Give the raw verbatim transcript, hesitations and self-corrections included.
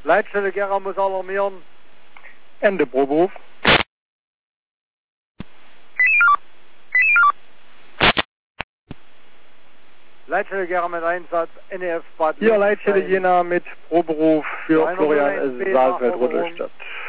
Leitstelle Gera muss alarmieren. Ende Proberuf. Leitstelle Gera mit Einsatz, N E F Bad. Hier Leitstelle Jena mit Proberuf für Florian Saalfeld, Rudolstadt.